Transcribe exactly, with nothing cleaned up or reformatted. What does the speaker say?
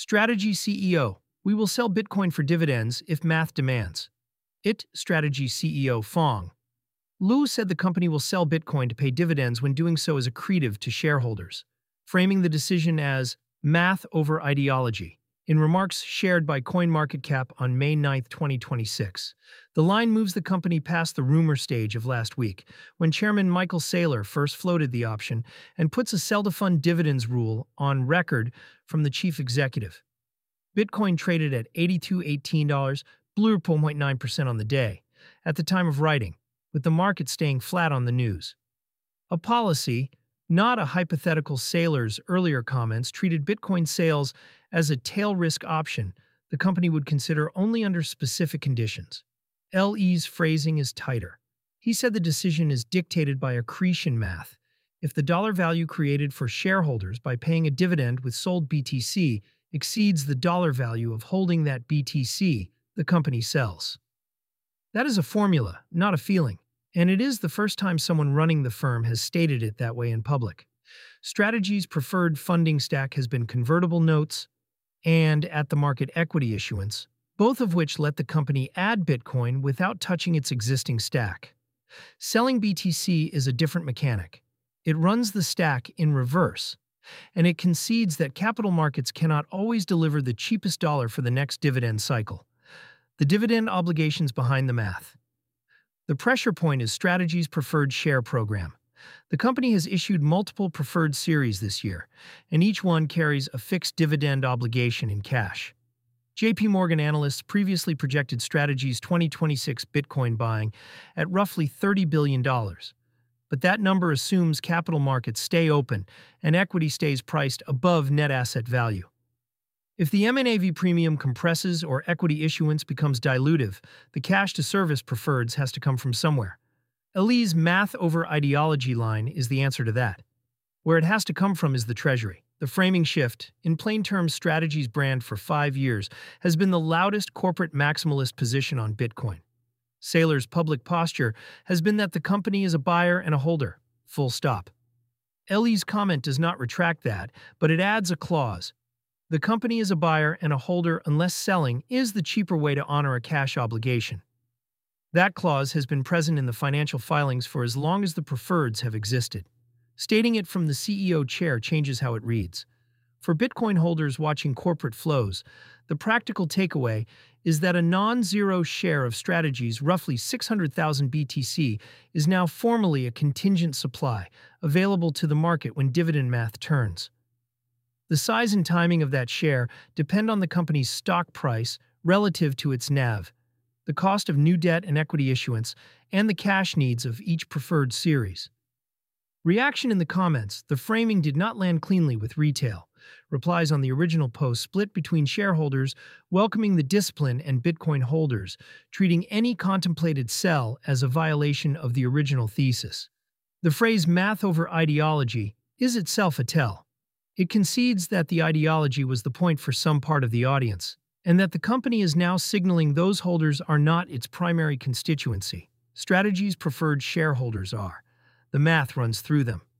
Strategy C E O, we will sell Bitcoin for dividends if math demands. It, Strategy C E O Fong Lu said the company will sell Bitcoin to pay dividends when doing so is accretive to shareholders, framing the decision as math over ideology. In remarks shared by CoinMarketCap on May ninth, twenty twenty-six, the line moves the company past the rumor stage of last week, when Chairman Michael Saylor first floated the option and puts a sell-to-fund dividends rule on record from the chief executive. Bitcoin traded at eighty-two eighteen, blue zero point nine percent on the day, at the time of writing, with the market staying flat on the news. A policy, not a hypothetical. Saylor's earlier comments treated Bitcoin sales as a tail risk option the company would consider only under specific conditions. L E's phrasing is tighter. He said the decision is dictated by accretion math. If the dollar value created for shareholders by paying a dividend with sold B T C exceeds the dollar value of holding that B T C, the company sells. That is a formula, not a feeling, and it is the first time someone running the firm has stated it that way in public. Strategy's preferred funding stack has been convertible notes and at-the-market equity issuance, both of which let the company add Bitcoin without touching its existing stack. Selling B T C is a different mechanic. It runs the stack in reverse, and it concedes that capital markets cannot always deliver the cheapest dollar for the next dividend cycle. The dividend obligations behind the math. The pressure point is Strategy's preferred share program. The company has issued multiple preferred series this year, and each one carries a fixed dividend obligation in cash. J P Morgan analysts previously projected Strategy's twenty twenty-six Bitcoin buying at roughly thirty billion dollars. But that number assumes capital markets stay open and equity stays priced above net asset value. If the M N A V premium compresses or equity issuance becomes dilutive, the cash-to-service preferreds has to come from somewhere. Ali's math over ideology line is the answer to that. Where it has to come from is the Treasury. The framing shift, in plain terms Strategy's brand for five years, has been the loudest corporate maximalist position on Bitcoin. Saylor's public posture has been that the company is a buyer and a holder, full stop. L E's comment does not retract that, but it adds a clause. The company is a buyer and a holder unless selling is the cheaper way to honor a cash obligation. That clause has been present in the financial filings for as long as the preferreds have existed. Stating it from the C E O chair changes how it reads. For Bitcoin holders watching corporate flows, the practical takeaway is that a non-zero share of Strategy's roughly six hundred thousand B T C is now formally a contingent supply, available to the market when dividend math turns. The size and timing of that share depend on the company's stock price relative to its N A V, the cost of new debt and equity issuance, and the cash needs of each preferred series. Reaction in the comments: the framing did not land cleanly with retail. Replies on the original post split between shareholders welcoming the discipline and Bitcoin holders, treating any contemplated sell as a violation of the original thesis. The phrase math over ideology is itself a tell. It concedes that the ideology was the point for some part of the audience, and that the company is now signaling those holders are not its primary constituency. Strategy's preferred shareholders are. The math runs through them.